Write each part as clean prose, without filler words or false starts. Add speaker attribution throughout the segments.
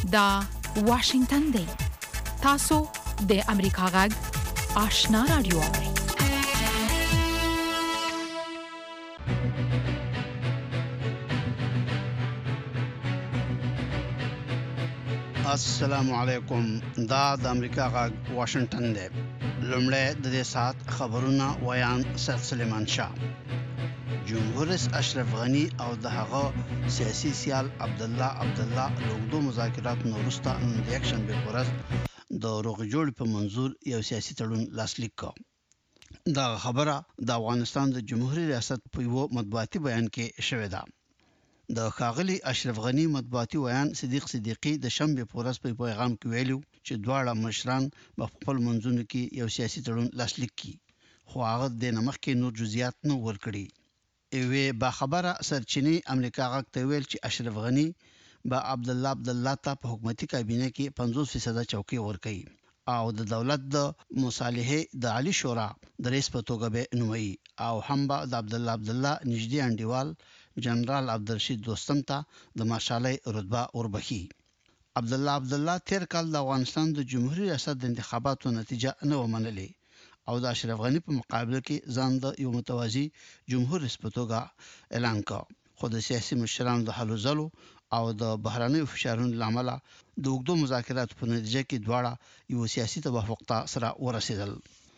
Speaker 1: دا واشنگتن دی. تاسو د امریکا غږ آشنا رادیو.
Speaker 2: السلام علیکم. دا د امریکا غږ واشنگتن دی. لومړی د دې سات خبرونه ویان سید سلیمان شاه. جمهور رئیس اشرف غنی او د هغه سیاسي سیال عبدالله لوګدو مذاکرات وروسته نن د یک شنبه په ورځ د روغ جوړ په منظور یو سیاسي تړون لاسلیک کړ. دا خبره د افغانستان د جمهوریت ریاست په یو مطبوعاتي بیان کې شوې ده. د ښاغلي اشرف غنی مطبوعاتي بیان صدیقي د شنبه په ورځ په پیغام کې ویلو چې دواړه مشران په خپل منځونو کې یو سیاسي تړون لاسلیک کړي، خو هغه د نمخ کې نور جزئیات نه ورکړي. ایوه با خبره سرچینی امریکا غږ ته ویل چې اشرف غنی با عبدالله ته په حکومتي کابینه کې 50% چوکۍ ورکړي او د دولت د مصالحه د عالی شورا د رئیس په توګه به نومي او هم با د عبدالله نږدې انډیوال جنرال عبدالرشید دوستم ته د مارشالۍ رتبه وربخي. عبدالله تیر کال د افغانستان د جمهوریت ریاست د انتخاباتو نتیجه نه ومنلې او د اشرف غنی په مقابله کې ځان د یو متوازی جمهور رئیس په توګه اعلان کړ، خو د سیاسي مشرانو د هلو ځلو او د بهراني فشارونو لامل د اوږدو مذاکراتو په نتیجه کې دواړه یو سیاسي توافق ته سره ورسېدل.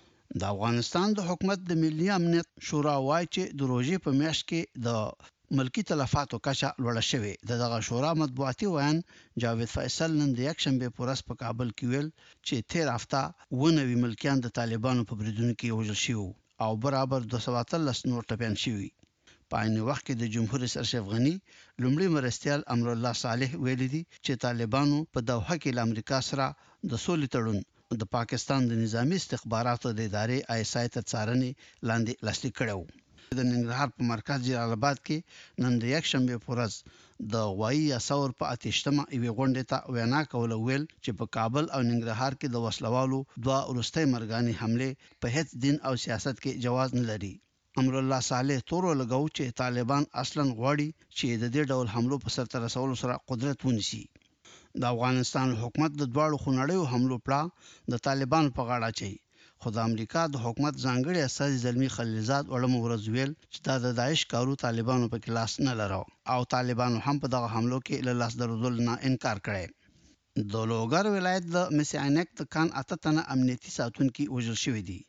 Speaker 2: د افغانستان د حکومت د ملي امنیت شورا وايي چې د روژې په میاشت کې د ملکی تلفاتو کچه لوړه شوې. دغه شورا مطبوعاتي بیان جاوید فیصل نن د یک شنبه په ورځ په کابل کې ویل چې تیر هفته 90 ملکیان د طالبانو په بریدونو کې وژل شوي او برابر 213 نور ټپیان شوي. په عین وخت کې د جمهور رئیس اشرف غنی لومړي مرستیال امر الله صالح ویلي دي چې طالبانو په دوحه کې له امریکا سره د سولې تړون د پاکستان د نظامی استخباراتو د ادارې ISI تر څارنې لاندې لاسلیک کړو. د ننګرهار په مرکز جلال آباد کې نن د یک شنبه په ورځ د غوایی اسور په اتشتمه ایوي غونډه ته وینا کوله ویل چې په کابل او ننګرهار کې د وسلوالو دوه ورستۍ مرګاني حمله په هیڅ دین او سیاست کې جواز نه لري. امر الله صالح تور لګاو چې طالبان اصلا غواړي چې د دې ډول حملو په سر ته رسولو سره قدرت ونیسي. د افغانستان حکومت د دواړو خونړیو حملو پړه د طالبان په غاړه اچي، خو د امریکا د حکومت ځانګړي اساسي زلمی خلیلزاد وړم ورځ ویل چې دا د داعش کارو طالبانو په کلاس نه لرو او طالبانو هم په دغه حملو کې له لاس درول نه انکار کړي. د لوګر ولایت د مسعینک د کان اته تنه امنیتي ساتونکي وژل شوی دي.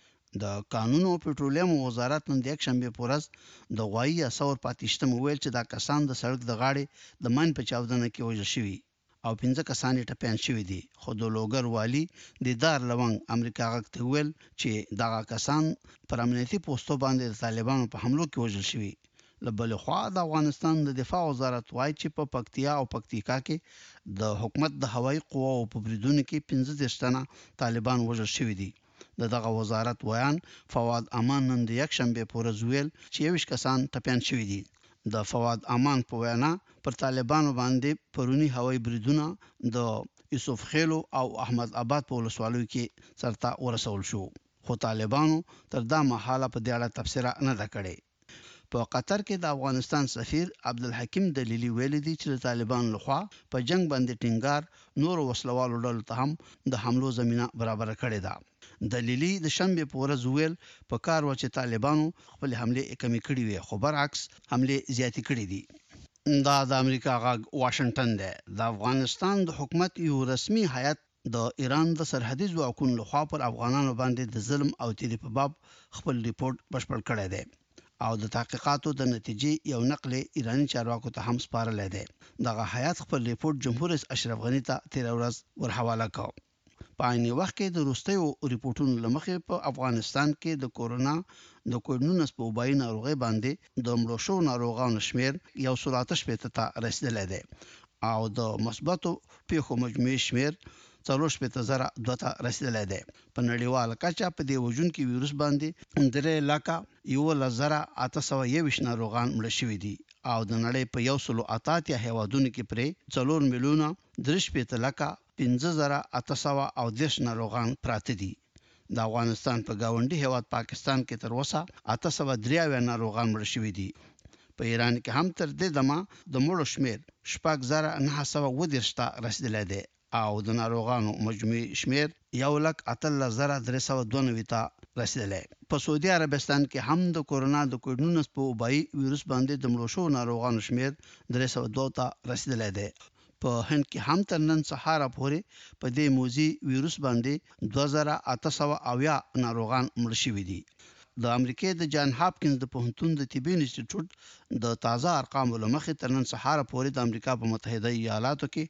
Speaker 2: د قانون او پټرولیم وزارت نن د یک شنبه په ورځ د غوایی اسور پاتشتم ویل چې دا کسان د سړک د غاړې د من په چاودنه کې وژل شوی او 15 کسان ټپيان شوی دي، خو د لوګر والی د دار لونګ امریکا غږ ته ویل چې دغه کسان پر امنیتي پوسټو باندې د طالبانو په حملو کې وژل شوی. لبل خو د افغانستان د دفاع وزارت وايي چې په پکتیا او پکتیکا کې د حکومت د هوایي قواو په بریدونو کې 15 تنه طالبان وژل شوی دي. دغه وزارت ویان فواد امان نن د یک شنبه په ورځ ویل چې 20 کسان ټپيان شوی دي. د فواد امان په وینا پر طالبانو باندې پرونی هوایي بریدونه د یوسف خیلو او احمد آباد په ولسوالیو کې سرته ورسول شو، خو طالبانو تر دا مهاله په دې اړه تفسیر نه ده کړې. په قطر کې د افغانستان سفیر عبدالحکیم دلیلی ویلي دي چې طالبان لخوا په جنگ باندې ټینګار نور وسلوالو ډول ته هم د حملو زمينه برابر کړې ده. دلیلی د شنبه په ورځ ویل په کار و چې طالبانو خپل حمله کمی کړې وي، خو برعکس حمله زیاتې کړې دي. دا د امریکا غږ واشنگټن دی. د افغانستان د حکومت یو رسمي هیئت د ایران د سرحدي ځواکونو لخوا پر افغانانو باندې د ظلم او تیری په باب خپل ریپورت بشپړ کړی دی او د تحقیقاتو د نتیجې یو نقل ایرانی چارواکو ته هم سپارل دی. دغه هیئت خپل ریپورت جمهور رئیس اشرف غنی ته تیر ورځ ورحواله کړ. په عین وخت کې د روستیو ریپورتونو لمخې په افغانستان کې د کورونا د کوډ-19 په وبایي ناروغي باندې د مړو شو ناروغانو شمیر 180 ته رسیدلی دی او د مثبتو پیښو مجموعي شمیر 4.2 ته رسیدلی دی. په نړیواله کچه په دې وژونکي ویروس باندې 3,11,821 ناروغان مړه شوي دي او د نړۍ په 188 هیوادونو کې پرې 4,3,15,810 ناروغان پراته دي. د افغانستان په گاونډي هیواد پاکستان کې تر اوسه 893 ناروغان مړه شوي دي. په ایران کې هم تر دې دمه د مړو شمیر 6,910 رسیدلی دی او د ناروغانو مجموعي شمیر 1,18,392 ته رسیدلی. په سعودي عربستان کې هم د کورونا د کوډ-19 په وبایي ویروس باندې د مړو شو ناروغانو شمیر 302 ته رسیدلی دی. په هند کې هم تر نن سهار پورې په دې موذي ویروس باندې 2800 ناروغان مړ شوي دي. د امریکای د جان هاپکینز د پوهنتون د طبي انسټیټیوټ د تازه ارقامو لمخې تر نن سهار پورې د امریکا په متحده ایالاتو کې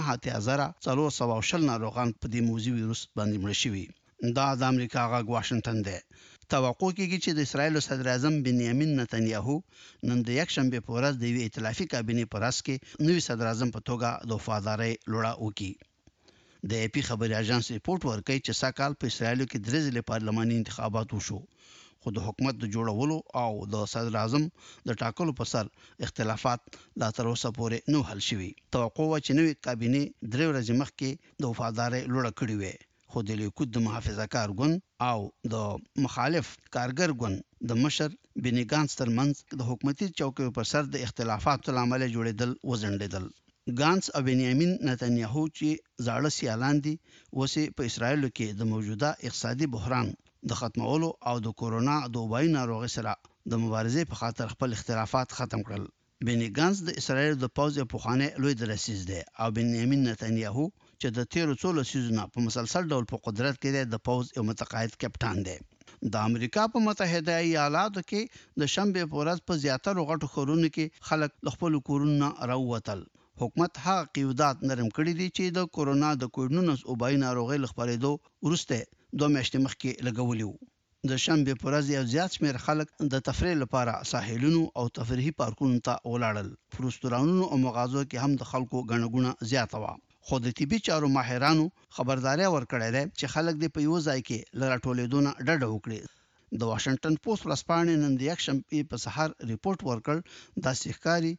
Speaker 2: 9420 ناروغان په دې موذي ویروس باندې مړ شوي. دا د امریکا غږ واشنگټن دی. توقع کیږي چې د اسرایل صدر اعظم بنیامین نتنیاهو نن د یکشنبه په ورځ د یوې ائتلافي کابینې په راس کې نوی صدر اعظم په توګه د وفادارۍ لوړه وکړي. د AP خبري اژانس ریپورت ورکوي چې ساکال په اسرایل کې درې ځله پارلماني انتخابات وشو، خو د حکومت د جوړولو او د صدر اعظم د ټاکلو په سر اختلافات لا تر اوسه پورې نه حل شوي. توقع و چې نوې کابینې درې ورځې مخکې د وفادارۍ لوړه کړې وي، خو د لیکود د محافظه‌کار ګوند او د مخالف کارګر ګوند د مشر بنی ګانس ترمنځ د حکومتي چوکیو پر سر د اختلافاتو لامل جوړېدل وزندېدل. ګانس او بنیامین نتنیاهو چې زاړه سیالان دي اوسې په اسرایل کې د موجوده اقتصادي بحران د ختمولو او د کورونا د وبایي ناروغۍ سره د مبارزې په خاطر خپل اختلافات ختم کړل. بنی ګانس د اسرایل د پوځ په خوانه لوی درسیز دی او بنیامین نتنیاهو چې د 13 لسیزونو په مسلسل ډول په قدرت کې د پوځ یو متقاعد کپټان دی. د امریکا په متحده ایالاتو کې د شنبه په ورځ په زیاتره غټو ښارونو کې خلک خپل کورونه راووتل. حکومت هغه قیودات نرم کړی دي چې د کورونا د کوډ-19 وبایي ناروغۍ خپرېدو وروسته 2 میاشتې مخکې لګولي وو. د شنبه په ورځ یو زیات شمېر خلک د تفریح لپاره ساحلونو او تفریحي پارکونو ته ولاړل. په رستورانونو او مغازو کې هم د خلکو ګڼه زیاته وه. خو د طبي چارو ماهرانو خبرداري ورکړې ده چې خلک د په یو ځای کې لراټولېدو نه ډډه وکړي. د واشنگټن پوسټ ورځپاڼې نن د یکشنبه په سهار ریپورت ورکړ دا ښکاري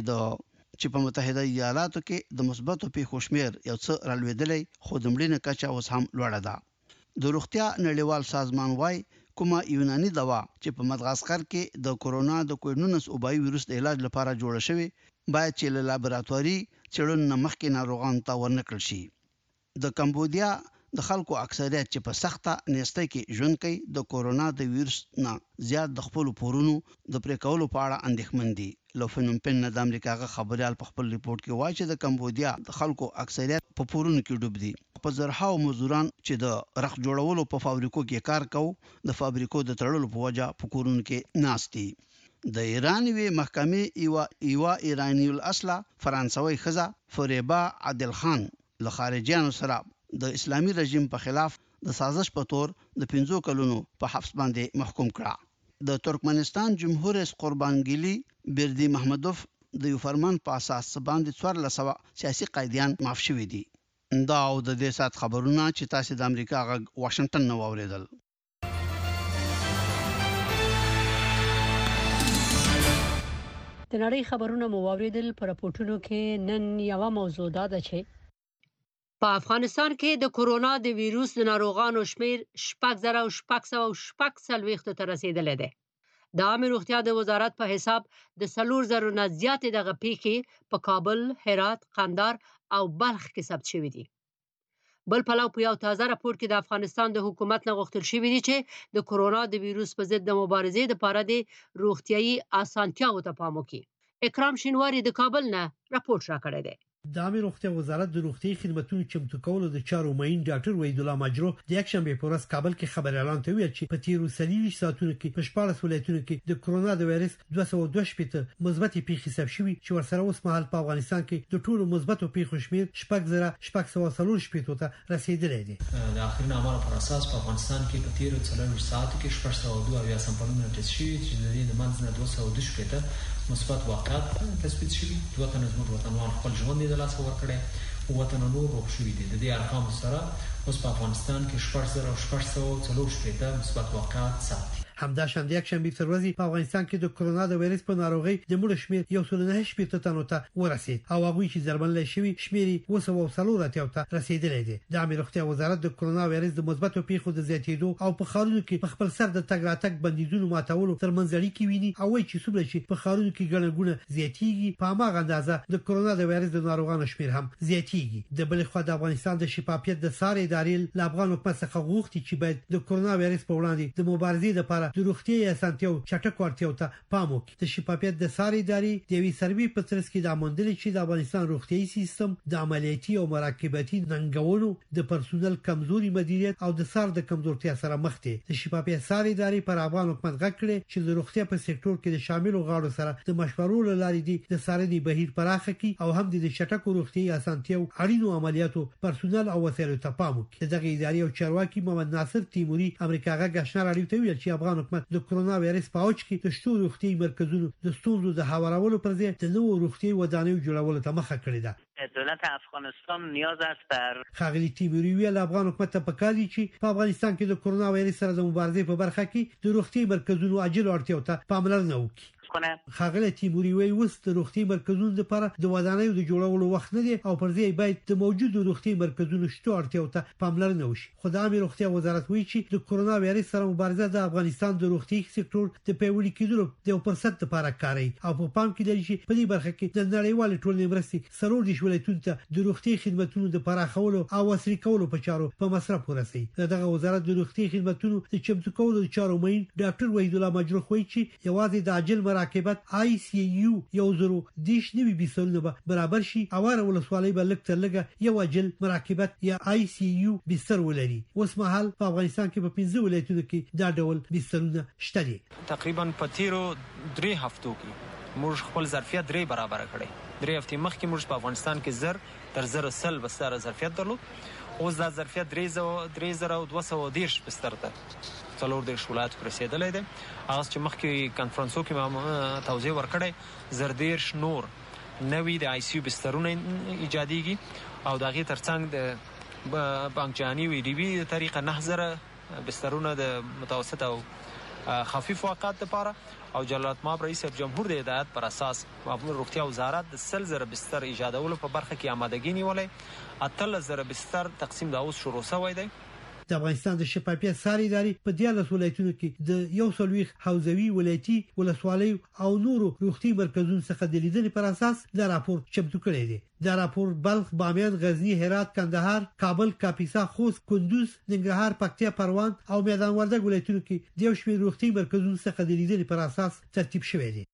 Speaker 2: چې په متحده ایالاتو کې د مثبتو پیښو شمېر یو څه رالوېدلی، خو د مړینې کچه اوس هم لوړه ده. د روغتیا نړیوال سازمان وايي کومه یوناني دوا چې په مدغاسکر کې د کورونا د کوډ-19 وبایي ویروس د علاج لپاره جوړه شوې باید چې له لابراتواري څېړنو مخکې ناروغانو ته ورنکړل شي. د کمبودیا د خلکو اکثریت چې په سخته نیستۍ کې ژوند کوي د کورونا د ویروس نه زیات د خپل پورونو د پرې کولو په اړه اندېښمن دي. لو فنوم پن د امریکا خبريال په خپل ریپورت کې وایي چې د کمبودیا د خلکو اکثریت په پورونو کې ډوب دي. په زرهاو مزدوران چې د رخ جوړولو په فابریکو کې کار کوي د فابریکو د تړلو په وجه په کورونو کې ناستي. د ایران وی محکمې ایوا ایرانی الاصله فرانسوي خزه فریبا عادل خان له خارجيانو سره د اسلامي رژیم په خلاف د سازش په تور د 15 کلونو په حبس باندې محکوم کړه. د ترکمنستان جمهور رئیس قربانګلی بردی محمدوف د یو فرمان په اساس باندې 1400 سیاسي قیدیان معاف شوي دي. دا او د دې سات خبرونه چې تاسو د امریکا غږ واشنگټن نو اوریدل.
Speaker 3: د نړۍ خبرونه مو اوریدل. په راپورټونو کې نن یو موضوع ده چې په افغانستان کې د کورونا د ویروس د ناروغانو شمیر 6,640 ته رسیدلی دی. د عامه روغتیا د وزارت په حساب د 4,000 نه زیاتې دغه پیښې په کابل، هرات، قندهار او بلخ کې ثبت شوې دي. بل پلو په یو تازه راپور کې د افغانستان د حکومت نه غوښتل شوی دی چې د کورونا د ویروس په ضد د مبارزې لپاره د روغتيایي اسانتیاو ته پام وکړي. اکرام شینواری د کابل نه راپور راکړی دی.
Speaker 4: د عامه روغتیا وزارت د روغتي خدماتو چمتو کولو د چارو ماین ډاکټر وحید الله مجرو د یکشنبه په ورځ کابل کې خبر اعلان کوي چې په تیرو 30 ساعتونو کې په 14 ولایتونو کې د کورونا د وایرس 222 مثبت پیښې ثبت شوې چې ورسره اوس مهال په افغانستان کې د ټولو مثبتو پیښو شمیر 6,640 ته رسیدلی دی.
Speaker 5: د اخرین اعمالو پر اساس په افغانستان کې په تیرو 40 ساعتو کې 602 سمپلونه ټیسټ شوي چې د دې د منځ نه 212 مثبت واقعات تثبیت شوي. دوه تنه زموږ وطنوال خپل ژوند د لاس ورکړي او وطن نور روغ شوي دي. د دې ارقام سره اوس په افغانستان کې 6,640 مثبت واقعات ثبت.
Speaker 4: همدا شان د یک شنبه تر ورځې په افغانستان کې د کرونا د وایرس په ناروغي د مړ شمیر 1.9 تنو ته ورسید او هغه چې درملنه شوی شمیر 240 ته رسیدلی دی. د امیر روغتیا وزارت د کرونا وایرس د مثبتو پیښو د زیاتېدو او په خارونو کې په خپل سر د تګ راتګ بندیدونو ماتولو ترمنځ اړیکې ویني او وایي چې څومره چې په خارونو کې ګڼګونه زیاتېږي په هغه اندازه د کرونا د وایرس د ناروغانو شمیر هم زیاتېږي. د بل خوا د افغانستان د شفافیت د ساري ادارې له افغان حکومت څخه غوښتي چې باید د کرونا وایرس په وړاندې د مبارزې لپاره د روغتي اسانتیاو چټک ورتیاو ته پام وکړي. د شفافیت د ساري ادارې د وی سروي په ترڅ کې د امندل چې د افغانستان روغتيایي سیستم د عملیاتي او مراقبتي ننګونو د پرسونل کمزوري مدیریت او د سار د کمزورتیا سره مخ دي. د شفافیت ساري ادارې پر افغان حکومت غږ کړي چې د روغتیا په سکتور کې د شامل غاړو سره د مشورو لاري دي د ساري بهیر پراخه کی او هم د چټکو روغتيایي اسانتیاو اړینو عملیاتو پرسونل او وسایلو ته پام وکړي. دغه ادارې او چارواکي محمد ناصر تیموري امریکا غږ آشنا راډیو ته ویل چې افغان حکومت د کرونا وایرس په اوج کې د شتو روغتيایي مرکزونو د ستونزو د هوارولو پر ځای د نوو روغتيایي ودانیو جوړولو ته مخه کړې ده.
Speaker 6: دولت افغانستان نیاز است در
Speaker 4: خاغلی تیموری ویل افغان حکومت ته پکاري چې په افغانستان کې د کرونا وایرس سره د مبارزې په برخه کې د روغتي مرکزونو عاجل اړتیاو ته پاملرنه وکړي. خاغلی تیموری وی وست روغتي مرکزونو لپاره د ودانیو د جوړولو وخت نه دی او پر ځای باید د موجودو روغتي مرکزونو شتو اړتیاو ته پاملرنه وشي. خدای امیر روغتیا وزارت وی چې د کرونا وایرس سره مبارزه د افغانستان د روغتي سکتور د پیوړی کېدلو د فرصت لپاره کاری او په پام کې لري چې په دې برخه کې د نړیوال ټولنې مرستې سرور دي ولایتونو ته د روغتي خدماتونو د پراخولو او عصري کولو په چارو په مصرف ورسي. دغه وزارت د روغتي خدماتونو د چمتو کولو چارو مین ډاکټر وحید الله مجروح وی چې یوازې د عاجل مراقبت ICU یو زرو دیش نوی بسترونه به برابر شي او ولسوالۍ به لږ تر لږه یو عاجل مراقبت یا ICU بستر ولري. اوس مهال په افغانستان کې په 15 ولایتونو کې دا ډول بسترونه شته دي.
Speaker 7: تقریبا په تیرو 3 هفتو کې موږ خپل ظرفیت 3 برابر کړی. 3 هفتې مخکې موږ په افغانستان کې زر تر زر سل بستر ظرفیت درلود. اوس دا ظرفیت 3210 بستر ته څلور د ولایت رسیدلې ده. هغه چې مخکې کانفرنسو کې ما توضیح ورکړې زردیرش نور نوې د ICU بسترونه ایجاديږي او دغه ترڅنګ د بانک جهانی وی ډي بي طریقه 9000 بسترونه د متوسط او خفیف وقات لپاره او جلالت ماب رئیس جمهور د هدایت پر اساس معمول روغتیا وزارت د 3000 بستر ایجادولو په برخه کې آمادګي نیولې. 8000 بستر تقسیم د اوس شروع شوی دی.
Speaker 4: د افغانستان د شفافیت ساري ادارې په 14 ولایتونو کې د 140 حوزوي ولایتي ولسوالۍ او نورو روغتي مرکزونو څخه د لیدنې پر اساس د راپور چمتو کړی دی. د راپور بلخ، بامیان، غزنی، هرات، کندهار، کابل، کاپیسا، خوست، کندوز، ننګرهار، پکتیا، پروان او میدان وردګ ولایتونو کې د یو شمېر روغتي مرکزونو څخه د لیدنې پر اساس ترتیب شوی دی.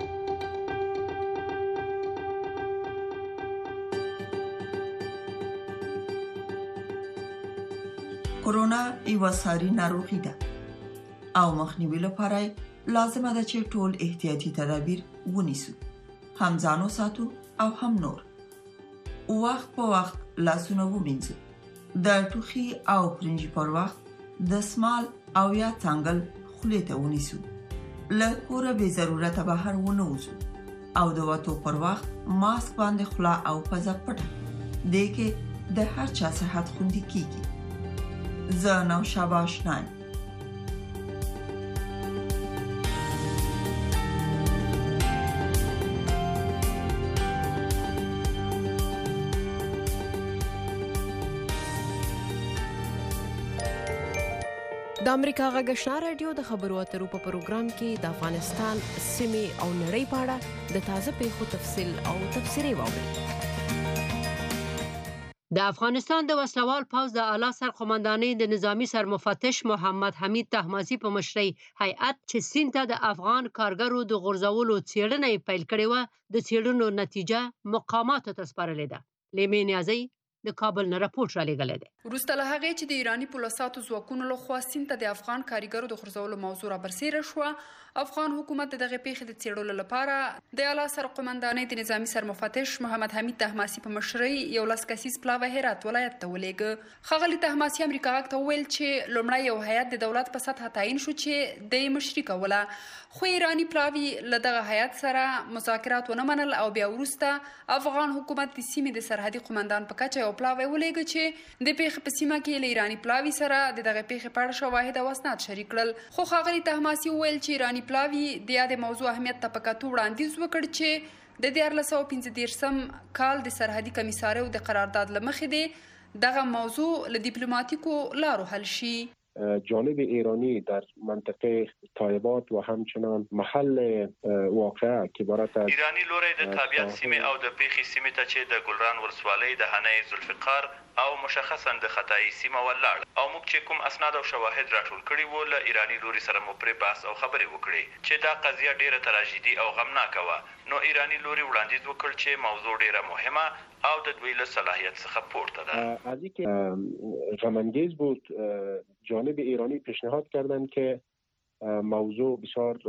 Speaker 8: کرونا یو ساري ناروغي ده او مخنیوي لپاره لازمه ده چې ټول احتیاطي تدابیر ونیسو، هم ځانو ساتو او هم نور. وخت په وخت لاسونه ومینځو، د ټوخي او پرنجي پر وخت د سمال او یا څنګل خولې ته ونیسو، له کوره به ضرورت بهر ونه وځو او د وټو پر وخت ماسک باندې خلا او پزه پټه دې کې د هر چا صحت خوندي کیږي. زه نوشابه آشنایم.
Speaker 9: د امریکا غږ آشنا رادیو د خبرو اترو په پروګرام کې د افغانستان سیمې او نړۍ په اړه د تازه پیښو تفصیل او تفسیري واورئ.
Speaker 3: د افغانستان د وسلوال پوځ د اعلی سرقمندانۍ د نظامی سرمفتش محمد حمید طهماسي په مشرۍ هیئت چې سیند ته د افغان کارګرو د غورځولو څېړنه پیل کړې و، د څېړنو نتیجه مقاماتو ته سپارلې ده. لیمې نیازی د کابل نه راپورټ را لېږلی دی.
Speaker 10: وروسته له هغې چې د ایراني پولیسو ځواکونو لخوا سیند ته د افغان کارګرو د غورځولو موضوع رابرسېره شوه، افغان حکومت د دغې پیښې د څېړلو لپاره د اعلی سرقمندانۍ د نظامي سرمفتش محمد حمید طهماسي په مشرۍ 11 کسیز پلاوی هرات ولایت ته ولېږه. ښاغلي طهماسي امریکا غږ ته وویل چې لومړی یو هیئت د دولت په سطحه تعیین شو چې د یې مشري کوله. خو ایرانی پلاوی له دغه هیات سره مذاکرات ونه منل او بیا وروسته افغان حکومت د سیمې د سرحدي قومندان په کچه یو پلاوی ولېږه چې د پیښې په سیمه کې له ایرانی پلاوی سره د دغه پیښې په اړه شواهد او اسناد شریک کړل. خو ښاغلي طهماسي وویل چې ایرانی پلاوی د یادې موضوع اهمیت ته په کتو وړاندیز وکړ چې د 1945 کال د سرحدي کمیساریو د قرارداد له مخې دی دغه موضوع له دیپلماتیکو لارو حل شي.
Speaker 11: جانب ایرانی در منطقه طایبات و همچنان محل واقعه که عبارت از
Speaker 12: ایرانی لوري د تابعیت سیمه او د پیخي سیمه ته چې د ګلران ولسوالۍ د هنۍ ذوالفقار او مشخصا د خدای سیمه ولاړ او موږ چې کوم اسناد او شواهد راټول کړي وو له ایرانی لوري سره مو پرې بحث او خبرې وکړي چې دا قضیه ډیره تراژیدي او غمناکه وه. نو ایرانی لوري وړاندیز وکړ چې موضوع ډیره مهمه او د دوی له صلاحیت څخه پورته ده.
Speaker 11: از اینکه غمانگیز بود جانب ایرانی پیشنهاد کردند که موضوع بسیار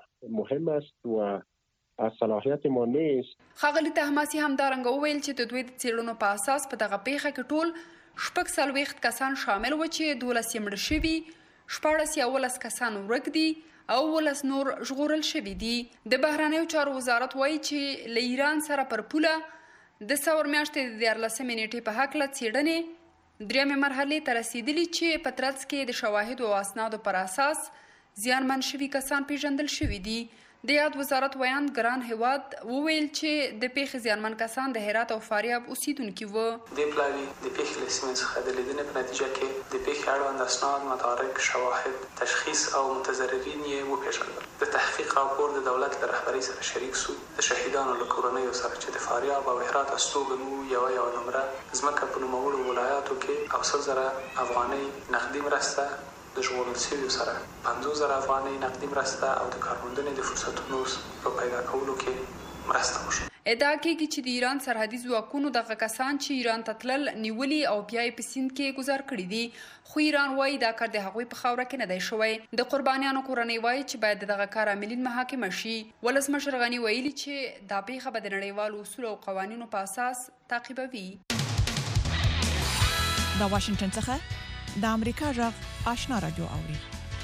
Speaker 11: مهم است و از صلاحیت ما نیست.
Speaker 10: ښاغلي طهماسي همدارنګه وویل چې د دوی د څېړنو په اساس په دغه پیښه کې ټول 46 کسان شامل و چې 12 یې مړه شوي، 14 یا 19 کسان ورک دي او 19 نور ژغورل شوي دي. د بهرنیو چارو وزارت وایي چې له ایران سره پر پوله د ثور میاشتې د 14 نیټې په هکله څېړنې درېیمې مرحلې ته رسېدلي چې په ترڅ کې د شواهدو او اسنادو پر اساس زیانمن شوي کسان پیژندل شوي دي. د یاد وزارت ویاند ګران هیواد وویل چې د پیښې زیانمن کسان د هرات او فاریاب اوسیدونکي وو.
Speaker 13: د پلاوي د پیښې له سیمې څخه د لیدنې په نتیجه کې د پیښې اړوند اسناد، مدارک، شواهد، تشخیص او متضررین یې وپېژندل. د تحقیق راپور د دولت له رهبرۍ سره شریک سو. د شهیدانو له کورنیو سره چې د فاریاب او هرات استوګنو یو نمره ځمکه په نوموړو ولایاتو کې او 100,000 افغانۍ نقدي مرسته د ژغورل شویو سره 50,000 افغانۍ نقدي مرسته او د کارموندنې د فرصتونو په پیدا کولو کې مرسته وشوه.
Speaker 10: ادعا کېږي چې د ایران سرحدي ځواکونو دغه کسان چې ایران ته تلل نیولي او بیا یې په سیند کې گذار کړي دي. خو ایران وایي دا کار د هغوی په خاوره کې نه دی شوی. د قربانیانو کورنۍ وایي چې باید دغه کار عاملین محاکمه شي. ولسمشر غني ویلي چې دا پیښه به د نړیوالو اصولو او قوانینو په اساس تعقیبوي.
Speaker 14: د واشنگټن څخه د امریکا غږ آشنا رادیو اوري.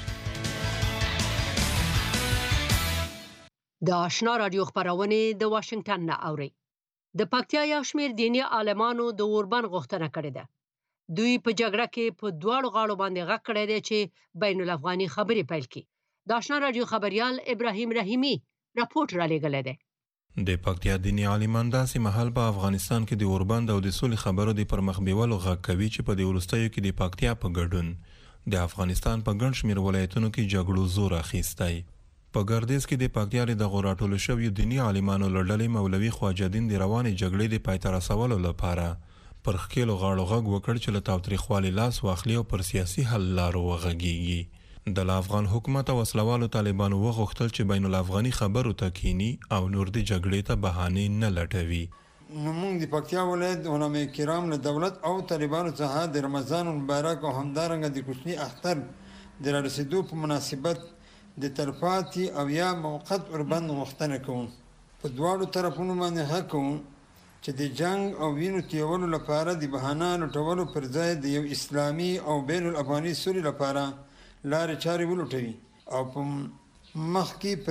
Speaker 3: د آشنا رادیو خبرونه د واشنگټن نه اوري. د پکتیا یو شمېر دینی عالمانو د اوربند غوښتنه کړې ده. دوی په جګړه کې په دواړو غاړو باندې غږ کړی دی چې بین الافغاني خبرې پیل کړي. د آشنا رادیو خبريال ابراهیم رحیمی راپورټ را لېږلی دی.
Speaker 15: د پکتیا دینی عالمان داسې مهال په افغانستان کې د اوربند او د سولې خبرو د پرمخ بیولو غږ کوي چې په د وروستیو کې د پکتیا په ګډون د افغانستان په ګڼ شمېر ولایتونو کې جګړو زور اخیستی. په ګردیز کې د پکتیا د غوراټولو شویو دینی عالمانو له ډلې مولوي خواجدین د روانې جګړې د پای ته رسولو لپاره پر ښکېلو غاړو غږ وکړ چې له تاوتریخوالي لاس واخلي او پر سیاسي حل لارو وغږیږي. د افغان حکومت او وسلوالو طالبانو وغوښتل چې بین الافغاني خبرو ته کینی او نور د جګړې ته بهانې نه لټوي.
Speaker 16: نو موږ د پکتیا ولایت علماء کرام له دولت او طالبانو څخه د رمضان المبارک او همدارنګه د کوچني اختر د رسیدو په مناسبت د تلفاتي او یا موقت اوربند غوښتنه کوم. په دواړو طرفونو باندې حق کوم چې د جنگ او وینو تویولو لپاره د بهانه لټولو پر ځای د یو اسلامي او بین الافغاني سولې لپاره لارې چارې ولټوي او په مخ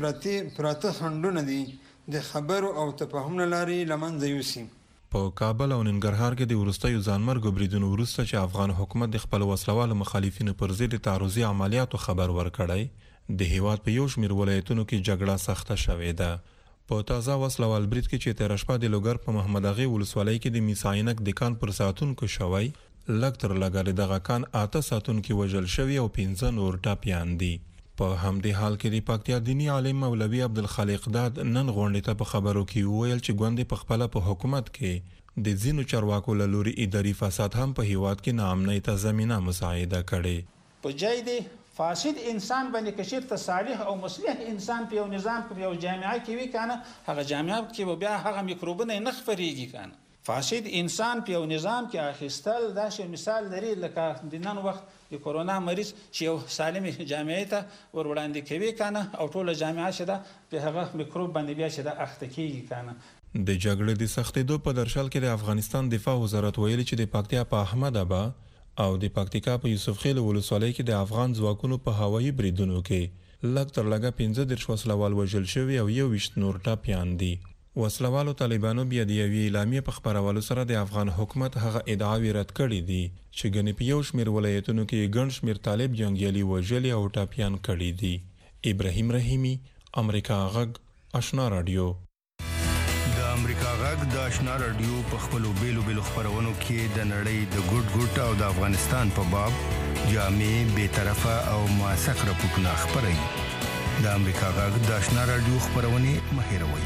Speaker 16: کې پراته خنډونه دي د خبرو او تفاهم لارې لمنځه یوسي.
Speaker 15: په کابل او ننګرهار کې د وروستیو ځانمرګو بریدونو وروسته چې افغان حکومت د خپل وسلوالو مخالفینو پر ضد تعرضي عملیاتو خبر ورکړی د هیواد په یو شمېر ولایتونو کې جګړه سخته شوې ده. په تازه وسلوال برید کې چې تېره شپه د لوګر په محمد اغې ولسوالۍ کې د میساینک د کان پر ساتونکو شوی لږ تر لږه دغه کان 8 ساتونکي وژل شوي او 15 نور ټپیان دي. په همدې حال کې د پکتیا دینی عالم مولوي عبدالخالق داد نن غونډې ته په خبرو کې وویل چې ګوندې په خپله په حکومت کې د ځینو چارواکو له لوري اداري فساد هم په هیواد کې ناامنۍ ته زمینه مساعده کړې.
Speaker 17: په جای دی فاسد انسان باندې کشیر ته صالح او مصلح انسان په یو نظام په یو جامعه کې وی کنه هغه جامعه کې بیا هغه میکروبونه نه خپريږي کنه. فاسد انسان په یو نظام کې اخیستل دا شی مثال لري لکه د نن وخت د کورونا مریض چې یو سالم جامعه ته ور وړاندې کوي کنه او ټول جامعه شته په هغه میکروب باندې بیا شته اخته کیږي کنه.
Speaker 15: د جګړې د سختېدو په درشل کې د افغانستان دفاع وزارت ویلي چې د پکتیا په احمد ابا او د پکتیکا په یوسف خیل ولسوالۍ کې د افغان ځواکونو په هوایي بریدونو کې لږ تر لږه 15 وسلوال وژل شوي او 21 نور ټپیان دي. وسلوالو طالبانو بیا د یوې اعلامیې په خپرولو سره د افغان حکومت هغه ادعاوې رد کړې دي چې ګنې په یو شمېر ولایتونو کې ګڼ شمېر طالب جنګیالي وژلي او ټپیان کړي دي. ابراهیم رحیمي، امریکا غږ، آشنا رادیو.
Speaker 18: د امریکا غږ د آشنا رادیو په خپلو بیلو خپرونو کې د نړۍ د ګوټ او د افغانستان په باب جامع، بی‌طرفه او موثق راپورټونه خپروي. د امریکا غږ د آشنا رادیو خپرونې مه هېروئ.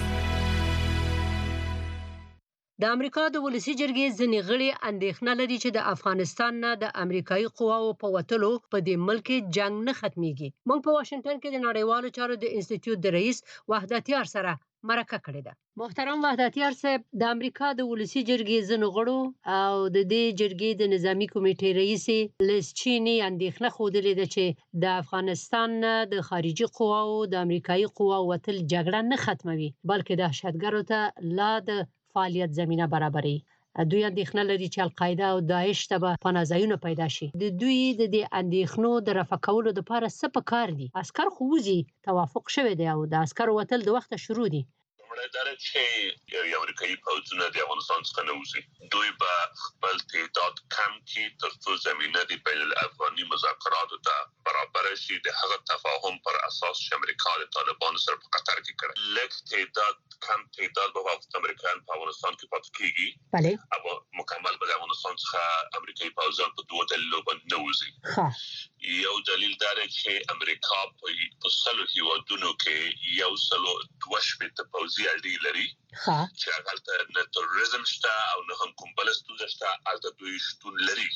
Speaker 3: د امریکا د ولسی جرګې ځینې غړي اندېښنه لري چې د افغانستان نه د امریکایي قواو په وتلو په دې ملک جنگ نه ختميږي. موږ په واشنگټن کې د نړیوالو چارو د انسټیټیوټ د رئیس وحدتیار سره مرکه کړې ده. محترم وحدتیار صاحب، د امریکا د ولسی جرګې ځینې غړو او د دې جرګې د نظامی کمیټې رئیس لیز چینی اندېښنه خوده ده چې د افغانستان نه د خارجي قواو د امریکایي قواو وتل جګړه نه ختموي، بلکې دهشتګرو ته لا د فعالیت زمينه برابري. دوی اندېښنه لري چې القاعده او داعش ته به پناهځایونه پیدا شي. د دوی د دې اندېښنو د رفع کولو لپاره څه پکار دي؟ عسكر خو وځي، توافق شوی دی او د عسكر وتل د وخت شروع دي.
Speaker 19: دا چې یو امریکایي پوځونه د افغانستان څخه نه وځي، دوی به خپل تعداد کم کړي ترڅو زمينه د بین الافغاني مذاکراتو ته برابر شي. د هغه تفاهم پر اساس چې امریکا د طالبانو سره په قطر کې کړی، لږ کم تعداد به وخت امریکایان په افغانستان کې پاتې کیږي. بله او مکمل به د افغانستان څخه امریکایي پوځیان په دوه دلیلو باندې نه وځي. یو دلیل دا دی چې امریکا په سلو هیوادونو کې یو سلو 2 پوځي اړیکې لري چې هغه نه تروریزم شته او نه هم کوم بل ستونزه شته، هلته دوی شتون لري.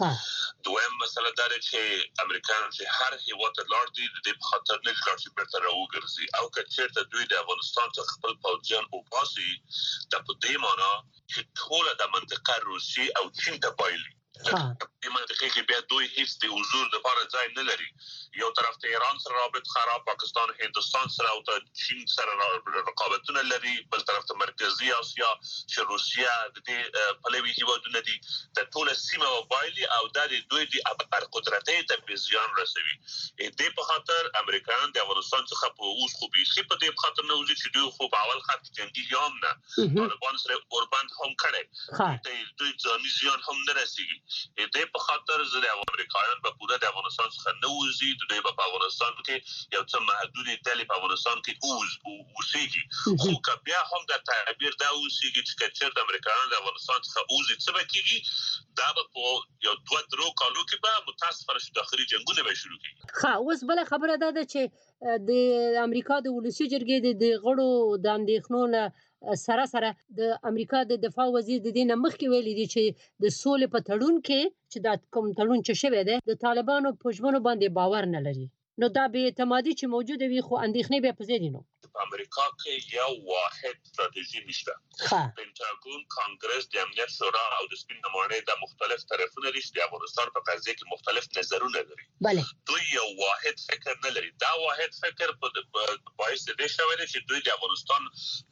Speaker 19: دویم مسله دا ده چې امریکایان چې هر هیواد ته لاړ دي د دې په خاطر نه لاړ چې بیرته راوګرځي، او که چېرته دوی د افغانستان څخه خپل پوځیان وباسي، دا په دې معنی چې ټوله د منطقه روسي او چین ته بایلي. په منطقه کې بیا دوی هیڅ د حضور لپاره ځای نه لري. یو طرف ته ایران سره رابط خراب، پاکستان، هندستان سره او ته چین سره رقابتونه لري، بل طرف ته مرکزی اسیا چې روسیا د دې پلوي هیوادونه دي، د ټول سیمه وبایلي او د دوی د ابر قدرتي ته زیان رسوي. دې په خاطر امریکایان د افغانستان څخه په اوس خو به په دې خاطر نه وځي چې دوی خو په اول خط جنگي یام نه طالبان سره اوربند هم کړي، دوی ځاني زیان هم نه رسیږي. دې په خاطر زه د امریکایان په پوره د افغانستان څخه نه وځي، دوی په افغانستان کې یو څه محدودې ډلې په افغانستان کې اوسېږي. خو که بیا هم د تعبیر دا اوسېږي چې چېرته امریکایان د افغانستان څخه وځي، څه به کېږي؟ دا به په یو 2-3 کالو کې به متاسفانه داخلي جنګونه به شروع کېږي.
Speaker 3: اوس بله خبره دا ده چې د امریکا د ولسی جرګې د غړو د اندېښنو نه سره د امریکا د دفاع وزیر د دې نه مخکې ویلي دي چې د سولې په تړون کې چې دا کوم تړون چې شوی دی د طالبانو په ژمنو باندې باور نه لري. نو دا بې اعتمادي چې موجوده وي، خو اندېښنې بیا په ځای دي. نو
Speaker 19: په امریکا کې یو واحد ستراتیژي نشته. پینټاګون، کانګرس، د امنیت شورا او د سپین نماینده د مختلف طرفونه لري چې د افغانستان په قضیه کې مختلف نظرونه لري. بله دوی یو واحد فکر نه لري. دا واحد فکر په باعث دې شوی دی چې دوی د افغانستان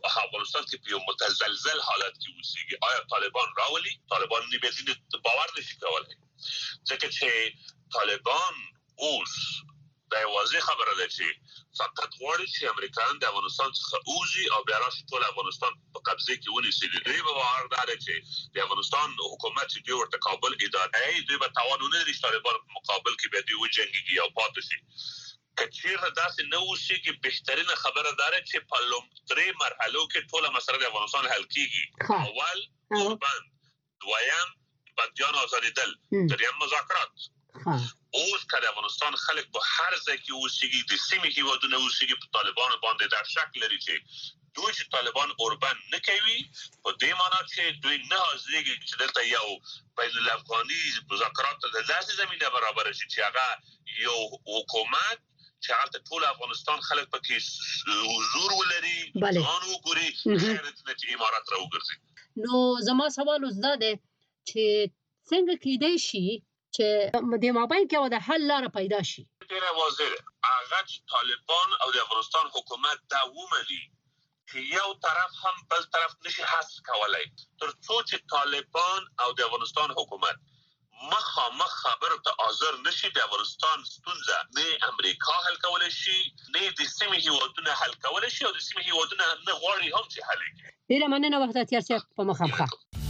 Speaker 19: کې په یو متزلزل حالت کې اوسېږي. آیا طالبان راولي؟ طالبان نه به باور نشي کولای، ځکه چې طالبان اوس دا واضح خبره ده چې فقط غواړي چې امریکایان د افغانستان څخه وځي او بیا راشي ټول افغانستان په قبضه کې ونیسي. دوی به باور لري چې د افغانستان حکومت چې دوی ورته کابل اداره دوی به توان نه لري چې طالبان په مقابل کې به دوی وجنګيږي او پاتې شي. کچیر داسې نه وشيږي، بهترینه خبره ده چې په لومړي مرحلو کې ټول مسله د افغانستان حل کیږي. اول اوربند، دویم بندیان آزادیدل، دریم مذاکرات. اوس که د افغانستان خلک په هر ځای کې اوسېږي، د سیمې هیوادونه اوسېږي، په طالبانو باندې دا شک لري چې دوی چې طالبان اوربند نه کوي، په دې معنی چې دوی نه حاضرېږي چې دلته یو بین الافغاني مذاکرات ته داسې زمینه برابر شي چې هغه یو حکومت چې هلته ټول افغانستان خلک پکې حضور ولري، ځان وګوري، خیر نه چې امارات راوګرځي.
Speaker 3: نو زما سوال اوس دا دی چې څنګه کېدای شي چې د مابین کې د حل لاره پیدا شي؟
Speaker 19: ډېره واضح ده. هغه چې طالبان او د افغانستان حکومت دا ومني چې یو طرف هم بل طرف نشي حذف کولای، تر څو چې طالبان او د افغانستان حکومت مخامخ خبرو ته حاضر نشي د افغانستان ستونزه نه امریکا حل کولای شي نه د سیمې هیوادونه حل کولای شي او د سیمې هیوادونه نه غواړي هم چې حل کړي.
Speaker 3: ډیره مننه وخت تیر شه په مخامخه.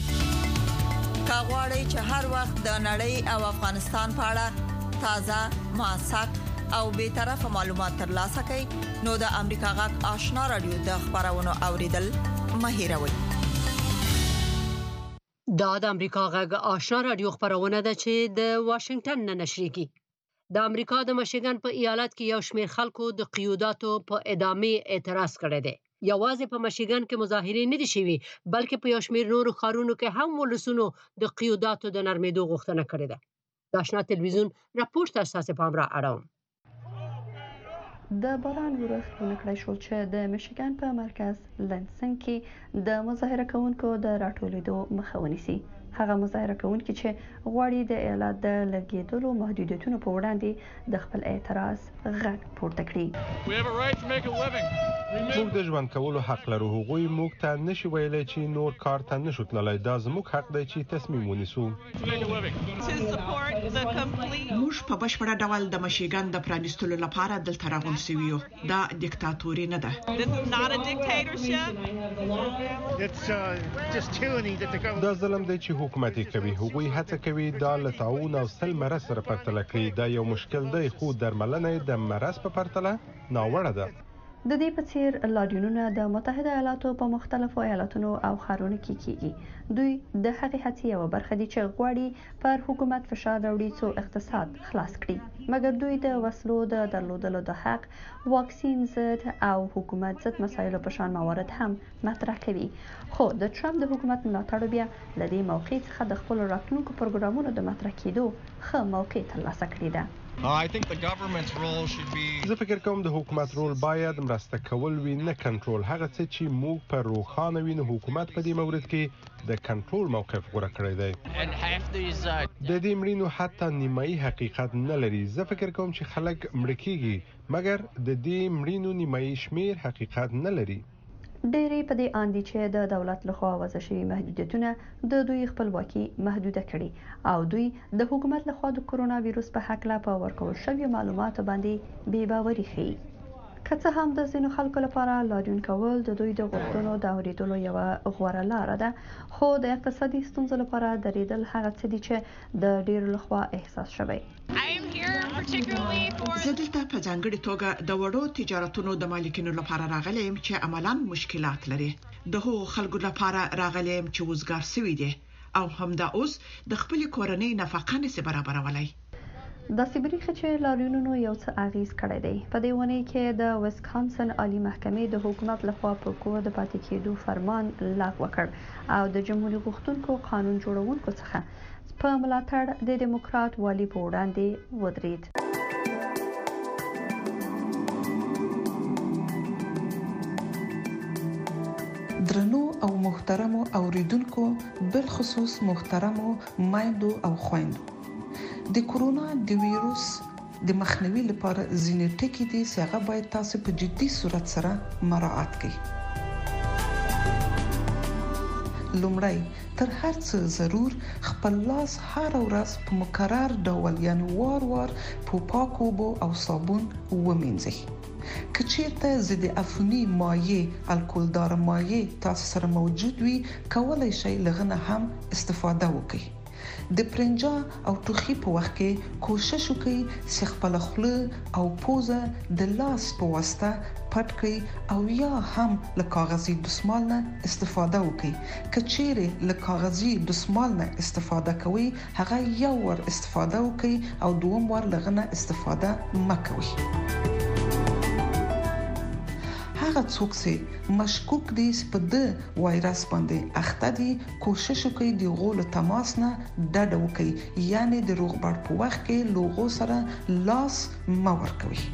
Speaker 8: کاغوري چې هر وخت د نړۍ او افغانستان په اړه تازه موثق او به طرفه معلومات ترلاسه کړئ نو د امریکا غږ آشنا رادیو د خبرونو اوریدل مهیروي.
Speaker 3: دا د امریکا غږ آشنا رادیو خبرونه ده چې د واشنگټن نه نشریږي. د امریکا د مشیګن په ایالت کې یو شمېر خلکو د قیوداتو په ادامه اعتراض کړی دی. یوازې په مشیګن کې مظاهرې نه دي شوي بلکې په یو شمېر نورو ښارونو کې هم ولسونو د قیوداتو د نرمېدو غوښتنه کړې ده. د آشنا تلویزیون راپور ته تاسو پام را اړوم.
Speaker 20: د باران ورښت ونکړی شو چې د میشیګن په مرکز لنسنګ کې د مظاهره کوونکو د راټولېدو مخه ونیسي. هغه مظاهره کوونکي چې غواړي د ایالت د لګیدلو محدودیتونو په وړاندې د خپل اعتراض غږ پورته کړي.
Speaker 21: موږ د ژوند کولو حق لرو. هغوی موږ ته نشي ویلای چې نور کار ته نشو تللی. دا زموږ حق دی چې تصمیم ونیسو.
Speaker 14: موږ په بشپړه ډول د مشیګن د پرانیستلو لپاره دلته راغون سویو. دا دیکتاتوري نه ده.
Speaker 21: دا ظلم دی چې حکومت کوي. هغوی هڅه کوي دا له تعاون او سل مرض سره پرتله کړي. دا یو مشکل دی خو درملنه د مرض په پرتله ناوړه ده.
Speaker 20: د دې په څیر لاریونونه د متحده ایالاتو په مختلفو ایالتونو او ښارونو کې کیږي. دوی د هغې هڅې یوه برخه دي چې غواړي پر حکومت فشار راوړي څو اقتصاد خلاص کړي. مګر دوی د وسلو د درلودلو د حق، واکسین ضد او حکومت ضد مسایلو په شان موارد هم مطرح کوي. خو د ټرمپ د حکومت ملاتړو بیا له دې موقع څخه د خپلو راتلونکو پروګرامونو د مطرح کېدو ښه موقع ترلاسه کړې ده.
Speaker 21: زه فکر کوم د حکومت رول باید مرسته کول وي نه کنټرول. هغه څه چې موږ پر روښانه وینو حکومت په دې مورد کې د کنټرول موقف غوره کړی دی. د دې مړینو حتی نیمایي حقیقت نه لري. زه فکر کوم چې خلک مړه کیږي مګر د دې مړینو نیمایي شمیر حقیقت نه لري.
Speaker 20: ډېری په دې اند دي چې د دولت لخوا وضع شوي محدودیتونه د دوی خپلواکي محدوده کړي او دوی د حکومت لخوا د کرونا ویروس په هکله په ورکول شویو معلوماتو باندې بې باوري ښیي. که څه هم د ځینو خلکو لپاره لاریون کول د دوی د غوښتنو د اورېدلو یوه غوره لاره ده، خو د اقتصادي ستونزو لپاره درېدل هغه څه دي چې د ډېرو لخوا احساس شوی.
Speaker 14: زه دلته په ځانګړې توګه د وړو تجارتونو د مالکینو لپاره راغلی یم چې عملاً مشکلات لري. د هغو خلکو لپاره راغلی یم چې وزګار شوي دي او همدا اوس د خپلې کورنۍ نفقه نشي برابرولای.
Speaker 20: داسې بریښي چې لاریونونو یو څه اغیز کړی دی. په دې اونۍ کې د ویسکانسن عالی محکمې د حکومت لخوا په کور د پاتې کېدو فرمان لغوه کړ او د جمهوریت غوښتونکو قانون جوړونکو څخه په ملاتړ د دیموکرات والي په وړاندې ودرېد.
Speaker 22: درنو او محترمو اوریدونکو، بالخصوص محترمو مایندو او خويندو، د کورونا د ویروس د مخنیوي لپاره ځینې ټکي دي چې هغه باید تاسو په جدي صورت سره مراعات کړئ. لومړی تر هر څه ضرور خپل لاس هر ورځ په مکرر ډول یعنی وار په پاکو اوبو او صابون ومینځئ. که چیرته ضد عفوني مایع الکولدار مایع تاسو سره موجود وي، کولای شئ لغنه هم استفاده وکړئ. د پرنجا او ټوخي په وخت کې کوشش وکړئ چې خپل خوله او پوزه د لاس په واسطه پټ کړئ او یا هم له کاغذي دستمال نه استفاده وکړئ. که چیرې له کاغذي دستمال نه استفاده کوئ، هغه یو ور استفاده وکړئ او دوم ور لغنه استفاده مکوئ. هغه څوک چې مشکوک دي چې په د وایرس باندې اخته دي، کوشش وکړي د غول تماس نه ډډه وکړي، یعنی د روغبړ په وخت کې لوغو سره لاس مه ورکوي.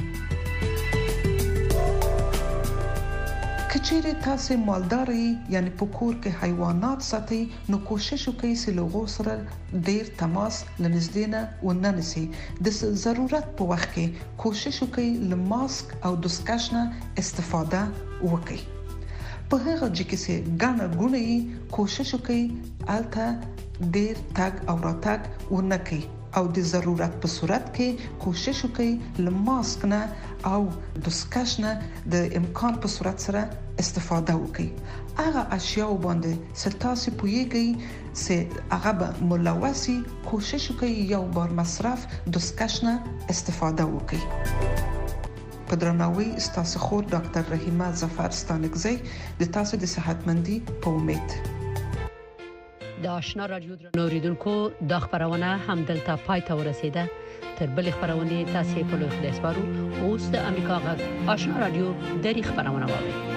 Speaker 22: که چیرې تاسو مالدار یعنی په کور کې حیوانات ساتئ، نو کوشش وکړئ چې لوغو سره ډیر تماس لنږدې نه ونه نیسئ. د ضرورت په وخت کې کوشش وکړئ له ماسک او دستکش نه استفاده وکړئ. په هغه چې سه ګڼه ګونې کوشش کوي الته ډیر تاګ او راتګ ونکي او د ضرورت په صورت کې کوشش کوي لماسک نه او د سکش نه د امکان په صورت سره استفاده وکړي هغه اشیاء باندې ستاسو پویږي چې هغه به ملوثي کوشش کوي یو بار مصرف د سکش نه استفاده وکړي په درناوي ستاسو خور ډاکټر رحیمه ظفر ستانکزی د تاسو د صحتمندي په امید
Speaker 3: د آشنا رادیو درنوریدونکو د خبرونه هم دلته پای ته ورسیده تر بل خبرونه تاسو په لوخ د اسپارو اوس د امریکا غږ آشنا رادیو د خبرونه واوري